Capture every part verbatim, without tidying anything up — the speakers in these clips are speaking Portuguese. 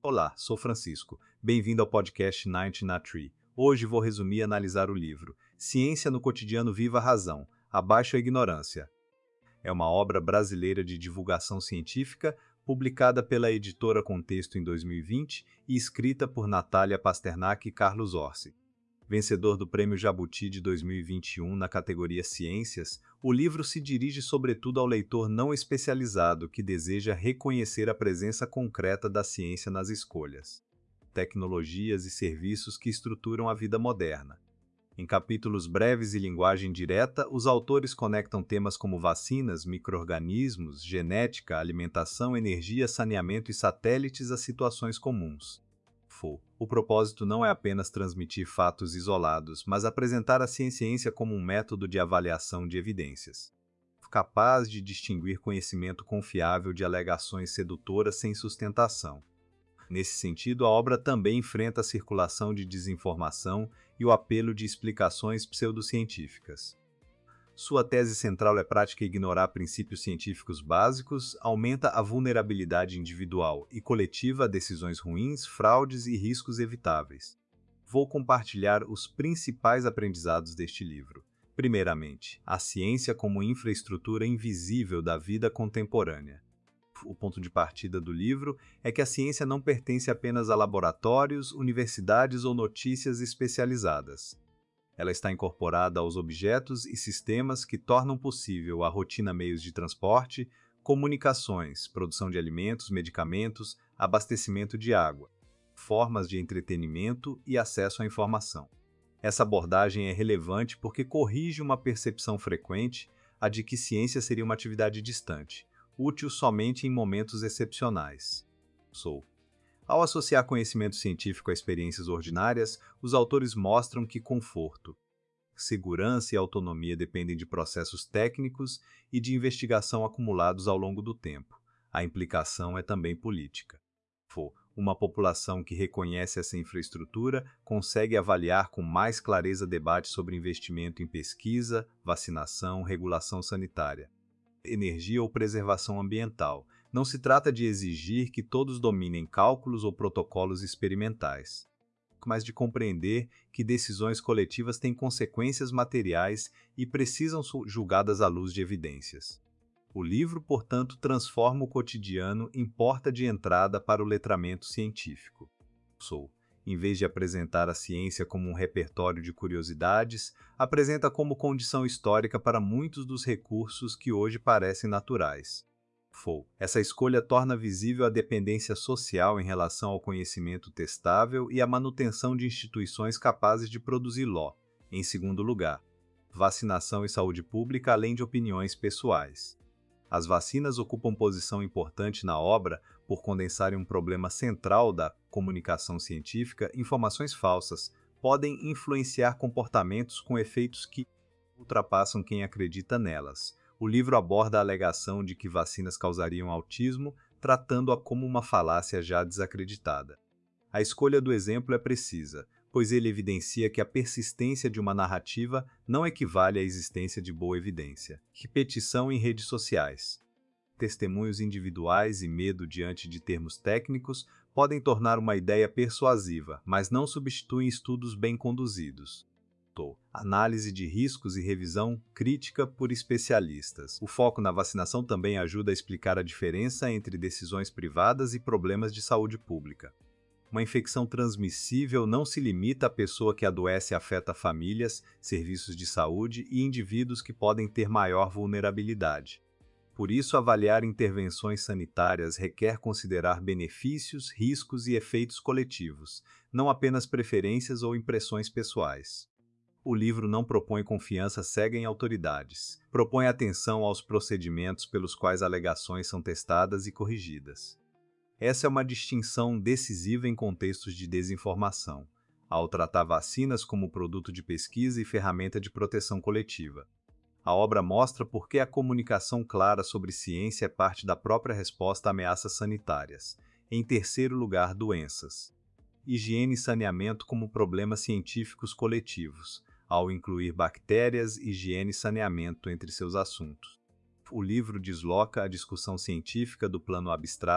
Olá, sou Francisco. Bem-vindo ao podcast Ninety na Tree. Hoje vou resumir e analisar o livro Ciência no Cotidiano Viva a Razão, Abaixo a Ignorância. É uma obra brasileira de divulgação científica, publicada pela editora Contexto em dois mil e vinte e escrita por Natália Pasternak e Carlos Orsi. Vencedor do Prêmio Jabuti de dois mil e vinte e um na categoria Ciências, o livro se dirige sobretudo ao leitor não especializado que deseja reconhecer a presença concreta da ciência nas escolhas, tecnologias e serviços que estruturam a vida moderna. Em capítulos breves e linguagem direta, os autores conectam temas como vacinas, micro-organismos, genética, alimentação, energia, saneamento e satélites a situações comuns. O propósito não é apenas transmitir fatos isolados, mas apresentar a ciência como um método de avaliação de evidências, capaz de distinguir conhecimento confiável de alegações sedutoras sem sustentação. Nesse sentido, a obra também enfrenta a circulação de desinformação e o apelo de explicações pseudocientíficas. Sua tese central é prática ignorar princípios científicos básicos, aumenta a vulnerabilidade individual e coletiva a decisões ruins, fraudes e riscos evitáveis. Vou compartilhar os principais aprendizados deste livro. Primeiramente, a ciência como infraestrutura invisível da vida contemporânea. O ponto de partida do livro é que a ciência não pertence apenas a laboratórios, universidades ou notícias especializadas. Ela está incorporada aos objetos e sistemas que tornam possível a rotina meios de transporte, comunicações, produção de alimentos, medicamentos, abastecimento de água, formas de entretenimento e acesso à informação. Essa abordagem é relevante porque corrige uma percepção frequente, a de que ciência seria uma atividade distante, útil somente em momentos excepcionais. Sou. Ao associar conhecimento científico a experiências ordinárias, os autores mostram que conforto, segurança e autonomia dependem de processos técnicos e de investigação acumulados ao longo do tempo. A implicação é também política. Uma população que reconhece essa infraestrutura consegue avaliar com mais clareza debates sobre investimento em pesquisa, vacinação, regulação sanitária, energia ou preservação ambiental. Não se trata de exigir que todos dominem cálculos ou protocolos experimentais, mas de compreender que decisões coletivas têm consequências materiais e precisam ser julgadas à luz de evidências. O livro, portanto, transforma o cotidiano em porta de entrada para o letramento científico. Sou. Em vez de apresentar a ciência como um repertório de curiosidades, apresenta como condição histórica para muitos dos recursos que hoje parecem naturais. Essa escolha torna visível a dependência social em relação ao conhecimento testável e a manutenção de instituições capazes de produzi-lo. Em segundo lugar, vacinação e saúde pública além de opiniões pessoais. As vacinas ocupam posição importante na obra por condensarem um problema central da comunicação científica. Informações falsas podem influenciar comportamentos com efeitos que ultrapassam quem acredita nelas. O livro aborda a alegação de que vacinas causariam autismo, tratando-a como uma falácia já desacreditada. A escolha do exemplo é precisa, pois ele evidencia que a persistência de uma narrativa não equivale à existência de boa evidência. Repetição em redes sociais. Testemunhos individuais e medo diante de termos técnicos podem tornar uma ideia persuasiva, mas não substituem estudos bem conduzidos. Análise de riscos e revisão crítica por especialistas. O foco na vacinação também ajuda a explicar a diferença entre decisões privadas e problemas de saúde pública. Uma infecção transmissível não se limita à pessoa que adoece e afeta famílias, serviços de saúde e indivíduos que podem ter maior vulnerabilidade. Por isso, avaliar intervenções sanitárias requer considerar benefícios, riscos e efeitos coletivos, não apenas preferências ou impressões pessoais. O livro não propõe confiança cega em autoridades, propõe atenção aos procedimentos pelos quais alegações são testadas e corrigidas. Essa é uma distinção decisiva em contextos de desinformação, ao tratar vacinas como produto de pesquisa e ferramenta de proteção coletiva. A obra mostra por que a comunicação clara sobre ciência é parte da própria resposta a ameaças sanitárias. Em terceiro lugar, doenças. Higiene e saneamento como problemas científicos coletivos, ao incluir bactérias, higiene e saneamento entre seus assuntos. O livro desloca a discussão científica do plano abstrato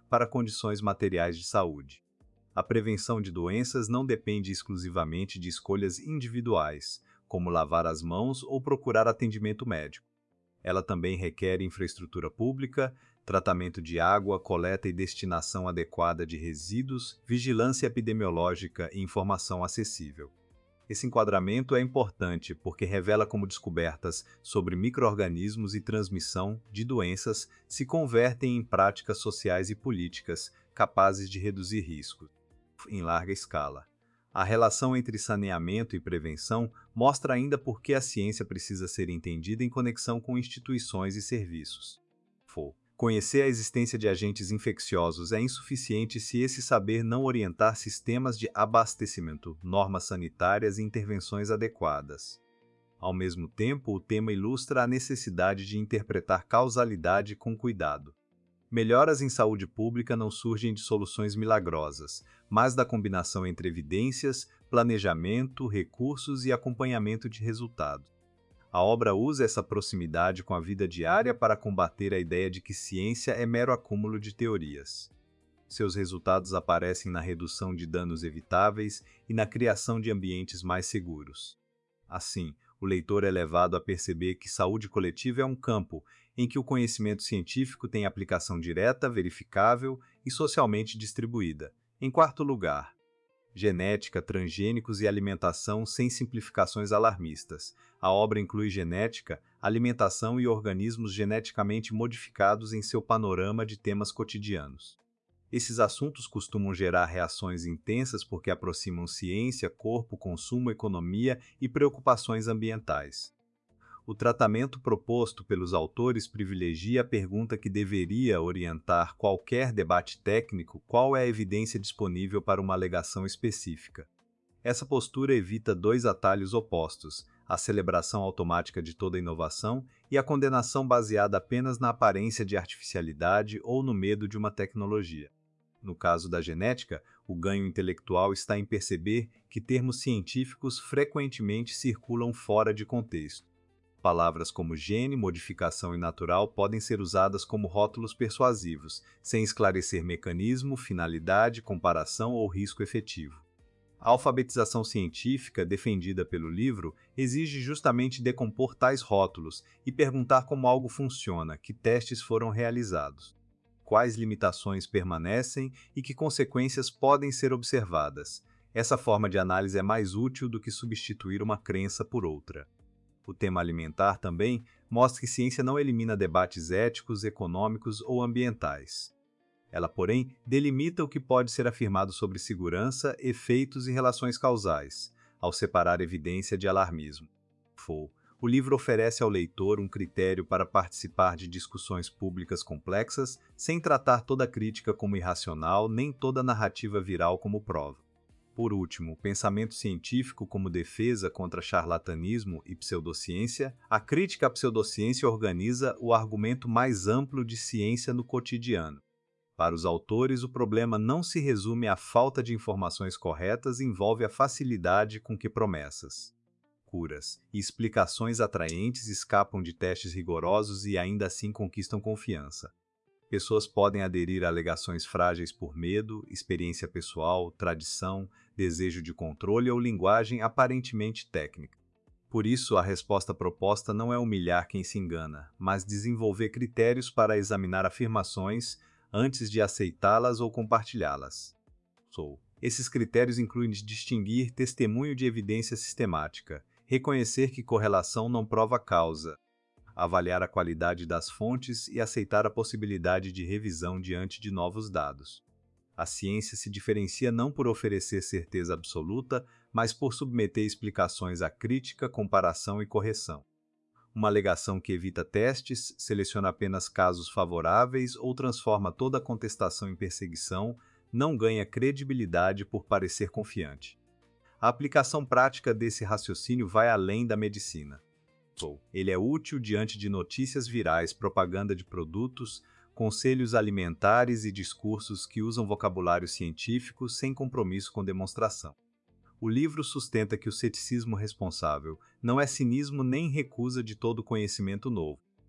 para condições materiais de saúde. A prevenção de doenças não depende exclusivamente de escolhas individuais, como lavar as mãos ou procurar atendimento médico. Ela também requer infraestrutura pública, tratamento de água, coleta e destinação adequada de resíduos, vigilância epidemiológica e informação acessível. Esse enquadramento é importante porque revela como descobertas sobre micro-organismos e transmissão de doenças se convertem em práticas sociais e políticas capazes de reduzir riscos em larga escala. A relação entre saneamento e prevenção mostra ainda por que a ciência precisa ser entendida em conexão com instituições e serviços. Conhecer a existência de agentes infecciosos é insuficiente se esse saber não orientar sistemas de abastecimento, normas sanitárias e intervenções adequadas. Ao mesmo tempo, o tema ilustra a necessidade de interpretar causalidade com cuidado. Melhoras em saúde pública não surgem de soluções milagrosas, mas da combinação entre evidências, planejamento, recursos e acompanhamento de resultados. A obra usa essa proximidade com a vida diária para combater a ideia de que ciência é mero acúmulo de teorias. Seus resultados aparecem na redução de danos evitáveis e na criação de ambientes mais seguros. Assim, o leitor é levado a perceber que saúde coletiva é um campo em que o conhecimento científico tem aplicação direta, verificável e socialmente distribuída. Em quarto lugar, genética, transgênicos e alimentação sem simplificações alarmistas. A obra inclui genética, alimentação e organismos geneticamente modificados em seu panorama de temas cotidianos. Esses assuntos costumam gerar reações intensas porque aproximam ciência, corpo, consumo, economia e preocupações ambientais. O tratamento proposto pelos autores privilegia a pergunta que deveria orientar qualquer debate técnico: qual é a evidência disponível para uma alegação específica? Essa postura evita dois atalhos opostos: a celebração automática de toda inovação e a condenação baseada apenas na aparência de artificialidade ou no medo de uma tecnologia. No caso da genética, o ganho intelectual está em perceber que termos científicos frequentemente circulam fora de contexto. Palavras como gene, modificação e natural podem ser usadas como rótulos persuasivos, sem esclarecer mecanismo, finalidade, comparação ou risco efetivo. A alfabetização científica, defendida pelo livro, exige justamente decompor tais rótulos e perguntar como algo funciona, que testes foram realizados, quais limitações permanecem e que consequências podem ser observadas. Essa forma de análise é mais útil do que substituir uma crença por outra. O tema alimentar também mostra que ciência não elimina debates éticos, econômicos ou ambientais. Ela, porém, delimita o que pode ser afirmado sobre segurança, efeitos e relações causais, ao separar evidência de alarmismo. O livro oferece ao leitor um critério para participar de discussões públicas complexas, sem tratar toda crítica como irracional, nem toda narrativa viral como prova. Por último, pensamento científico como defesa contra charlatanismo e pseudociência. A crítica à pseudociência organiza o argumento mais amplo de ciência no cotidiano. Para os autores, o problema não se resume à falta de informações corretas e envolve a facilidade com que promessas, curas e explicações atraentes escapam de testes rigorosos e ainda assim conquistam confiança. Pessoas podem aderir a alegações frágeis por medo, experiência pessoal, tradição, desejo de controle ou linguagem aparentemente técnica. Por isso, a resposta proposta não é humilhar quem se engana, mas desenvolver critérios para examinar afirmações antes de aceitá-las ou compartilhá-las. Esses critérios incluem distinguir testemunho de evidência sistemática, reconhecer que correlação não prova causa, avaliar a qualidade das fontes e aceitar a possibilidade de revisão diante de novos dados. A ciência se diferencia não por oferecer certeza absoluta, mas por submeter explicações à crítica, comparação e correção. Uma alegação que evita testes, seleciona apenas casos favoráveis ou transforma toda a contestação em perseguição não ganha credibilidade por parecer confiante. A aplicação prática desse raciocínio vai além da medicina. Ele é útil diante de notícias virais, propaganda de produtos, conselhos alimentares e discursos que usam vocabulário científico sem compromisso com demonstração. O livro sustenta que o ceticismo responsável não é cinismo nem recusa de todo conhecimento novo.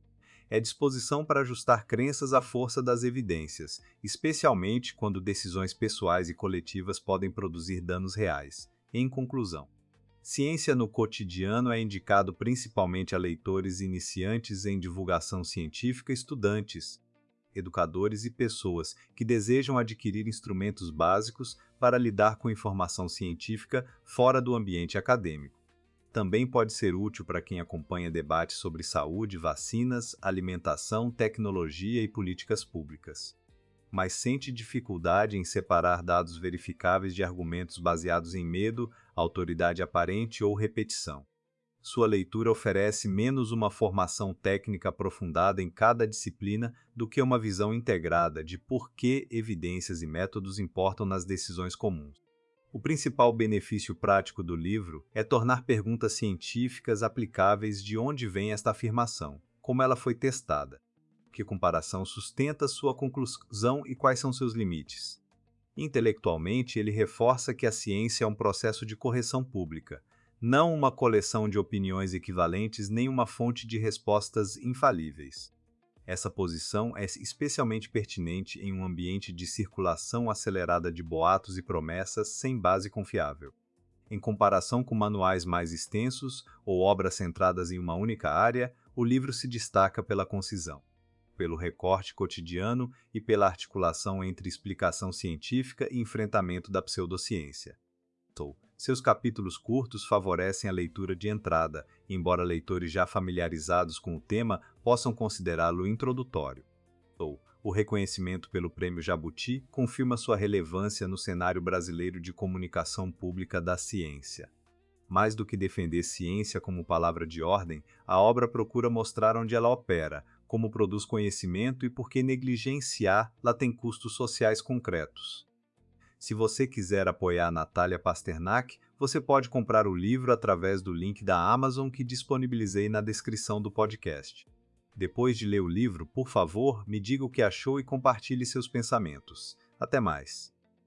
é disposição para ajustar crenças à força das evidências, especialmente quando decisões pessoais e coletivas podem produzir danos reais. Em conclusão, Ciência no Cotidiano é indicado principalmente a leitores iniciantes em divulgação científica, estudantes, educadores e pessoas que desejam adquirir instrumentos básicos para lidar com informação científica fora do ambiente acadêmico. Também pode ser útil para quem acompanha debates sobre saúde, vacinas, alimentação, tecnologia e políticas públicas, mas sente dificuldade em separar dados verificáveis de argumentos baseados em medo, autoridade aparente ou repetição. Sua leitura oferece menos uma formação técnica aprofundada em cada disciplina do que uma visão integrada de por que evidências e métodos importam nas decisões comuns. O principal benefício prático do livro é tornar perguntas científicas aplicáveis de onde vem esta afirmação, como ela foi testada, que comparação sustenta sua conclusão e quais são seus limites. Intelectualmente, ele reforça que a ciência é um processo de correção pública, não uma coleção de opiniões equivalentes nem uma fonte de respostas infalíveis. Essa posição é especialmente pertinente em um ambiente de circulação acelerada de boatos e promessas sem base confiável. Em comparação com manuais mais extensos ou obras centradas em uma única área, o livro se destaca pela concisão, pelo recorte cotidiano e pela articulação entre explicação científica e enfrentamento da pseudociência. Seus capítulos curtos favorecem a leitura de entrada, embora leitores já familiarizados com o tema possam considerá-lo introdutório. O reconhecimento pelo Prêmio Jabuti confirma sua relevância no cenário brasileiro de comunicação pública da ciência. Mais do que defender ciência como palavra de ordem, a obra procura mostrar onde ela opera, como produz conhecimento e por que negligenciá-la tem custos sociais concretos. Se você quiser apoiar Natália Pasternak, você pode comprar o livro através do link da Amazon que disponibilizei na descrição do podcast. Depois de ler o livro, por favor, me diga o que achou e compartilhe seus pensamentos. Até mais!